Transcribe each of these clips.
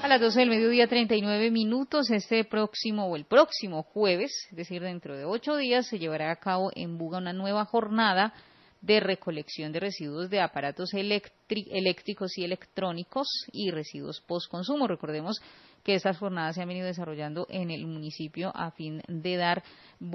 A las 12 del mediodía, 39 minutos, el próximo jueves, es decir, dentro de 8 días, se llevará a cabo en Buga una nueva jornada de recolección de residuos de aparatos eléctricos y electrónicos y residuos postconsumo. Recordemos que estas jornadas se han venido desarrollando en el municipio a fin de dar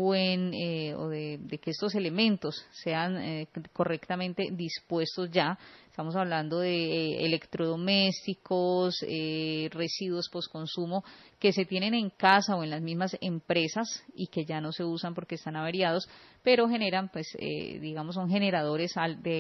de que estos elementos sean correctamente dispuestos ya. Estamos hablando de electrodomésticos, residuos postconsumo que se tienen en casa o en las mismas empresas y que ya no se usan porque están averiados, pero generan, son generadores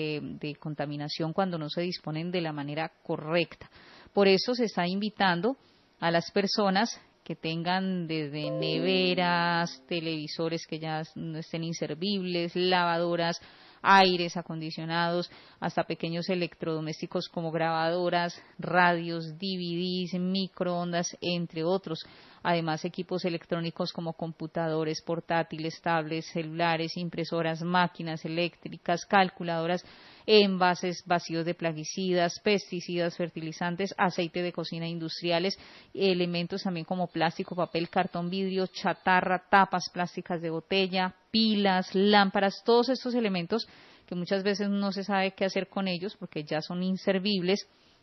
de contaminación cuando no se disponen de la manera correcta. Por eso se está invitando a las personas que tengan desde neveras, televisores que ya no estén inservibles, lavadoras, aires acondicionados, hasta pequeños electrodomésticos como grabadoras, radios, DVDs, microondas, entre otros. Además, equipos electrónicos como computadores, portátiles, tablets, celulares, impresoras, máquinas eléctricas, calculadoras, envases vacíos de plaguicidas, pesticidas, fertilizantes, aceite de cocina industriales, elementos también como plástico, papel, cartón, vidrio, chatarra, tapas plásticas de botella, pilas, lámparas, todos estos elementos que muchas veces no se sabe qué hacer con ellos porque ya son inservibles,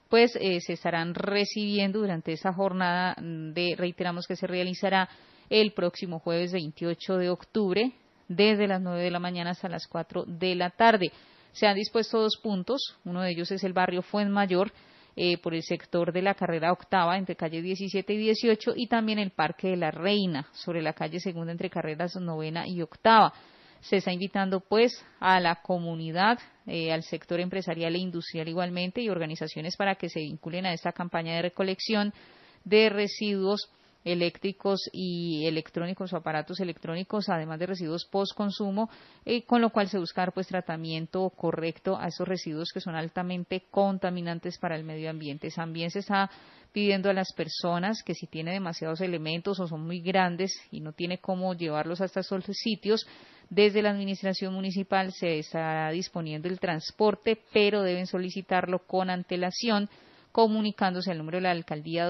se estarán recibiendo durante esa jornada reiteramos que se realizará el próximo jueves 28 de octubre, desde las 9 de la mañana hasta las 4 de la tarde. Se han dispuesto 2 puntos, uno de ellos es el barrio Fuenmayor, por el sector de la carrera octava entre calle 17 y 18 y también el Parque de la Reina sobre la calle segunda entre carreras novena y octava. Se está invitando a la comunidad, al sector empresarial e industrial igualmente y organizaciones para que se vinculen a esta campaña de recolección de residuos eléctricos y electrónicos o aparatos electrónicos, además de residuos postconsumo, con lo cual se busca dar tratamiento correcto a esos residuos que son altamente contaminantes para el medio ambiente. También se está pidiendo a las personas que si tiene demasiados elementos o son muy grandes y no tiene cómo llevarlos hasta esos sitios, desde la administración municipal se está disponiendo el transporte, pero deben solicitarlo con antelación, comunicándose al número de la alcaldía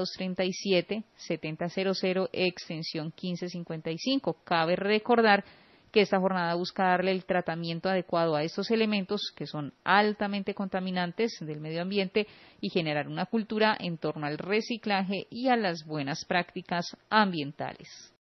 237-7000 extensión 1555. Cabe recordar que esta jornada busca darle el tratamiento adecuado a estos elementos que son altamente contaminantes del medio ambiente y generar una cultura en torno al reciclaje y a las buenas prácticas ambientales.